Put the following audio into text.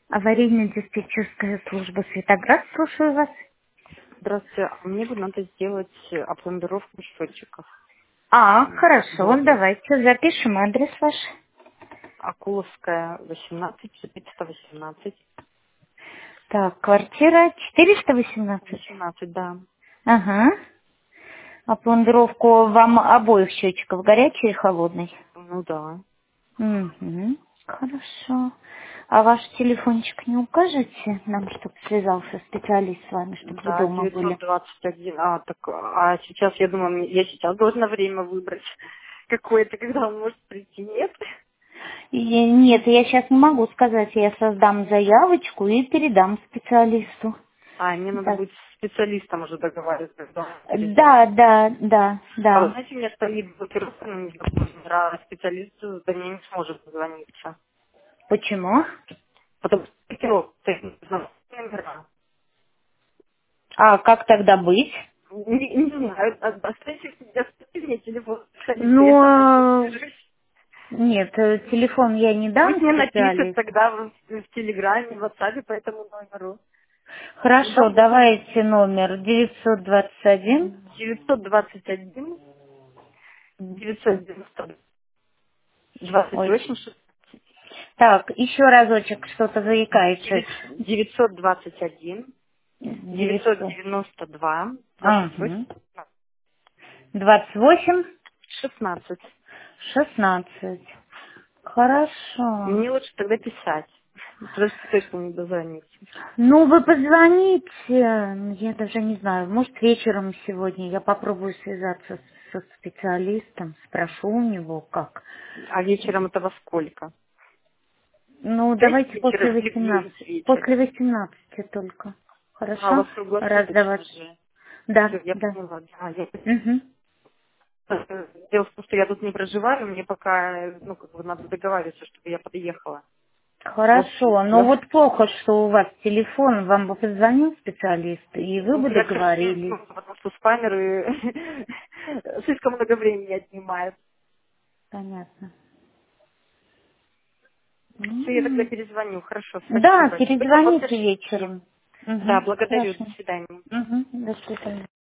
Аварийно-диспетчерская служба Светоград, слушаю вас. Здравствуйте. Мне бы надо сделать опломбировку счетчиков в Хорошо, доме. давайте запишем адрес ваш. Акуловская, 18, 418. Так, квартира 418. 18, да. Ага. А пломбировку вам обоих счетчиков, горячий и холодный? Ну да. Угу. Хорошо. А ваш телефончик не укажете нам, чтобы связался специалист с вами, чтобы вы Да, дома были? 921. А сейчас, я думаю, я сейчас должна время выбрать какое-то, когда он может прийти. Нет? Нет, я сейчас не могу сказать. Я создам заявочку и передам специалисту. Мне надо Так. будет с специалистом уже договариваться, когда он придет. Да, да, да, А вы да. знаете, у меня стоит блокировка на номера, а специалист до меня не сможет позвониться. Почему? Потому что блокировка стоит на номера. А как тогда быть? Не знаю, оставьте мне телефон специалиста, я сама с ним Ну, свяжусь. нет, телефон я не Пусть дам мне напишет специалисту. тогда в Телеграме, в WhatsApp по этому номеру. Хорошо, Вам лучше давайте номер 921. 921 990 Ой, 28 так, еще разочек что-то заикается. 921 900. 992 28 Ага. 28, 16. 16. Хорошо. Мне лучше тогда писать. Потому что точно не дозвониться. Ну, вы позвоните, я даже не знаю, может, вечером сегодня я попробую связаться со специалистом, спрошу у него, как. А вечером это во сколько? Ну, 5 давайте вечера после или в 9 18, после вечера? 18 только. У Хорошо? вас Раз, два, круглосуточно же. да, Все, я да. поняла. Да, Угу. Дело в том, что я тут не проживаю, мне пока, как бы надо договариваться, чтобы я подъехала в офис. Хорошо, но вот плохо, что у вас телефон, вам бы позвонил специалист, и вы бы Я, к сожалению, договорились. потому что спамеры слишком много времени отнимают. Понятно. Все, я тогда М. перезвоню. Хорошо, Да, спасибо. Вы мне перезвоните подтвердите? вечером. Да, Угу. благодарю. До Хорошо. свидания. Угу. До свидания.